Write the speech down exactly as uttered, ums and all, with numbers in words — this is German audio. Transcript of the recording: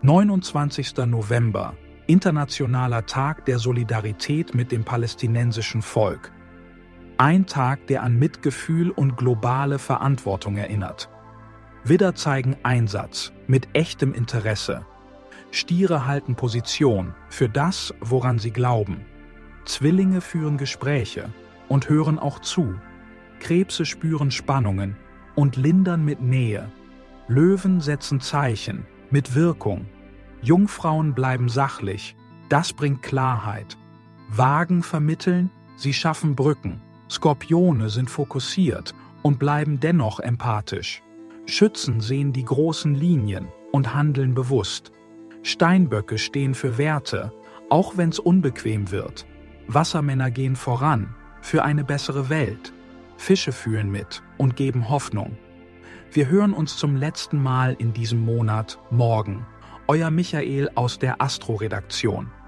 neunundzwanzigster November, Internationaler Tag der Solidarität mit dem palästinensischen Volk. Ein Tag, der an Mitgefühl und globale Verantwortung erinnert. Widder zeigen Einsatz mit echtem Interesse. Stiere halten Position für das, woran sie glauben. Zwillinge führen Gespräche und hören auch zu. Krebse spüren Spannungen und lindern mit Nähe. Löwen setzen Zeichen mit Wirkung. Jungfrauen bleiben sachlich, das bringt Klarheit. Wagen vermitteln, sie schaffen Brücken. Skorpione sind fokussiert und bleiben dennoch empathisch. Schützen sehen die großen Linien und handeln bewusst. Steinböcke stehen für Werte, auch wenn's unbequem wird. Wassermänner gehen voran, für eine bessere Welt. Fische fühlen mit und geben Hoffnung. Wir hören uns zum letzten Mal in diesem Monat morgen. Euer Michael aus der Astro-Redaktion.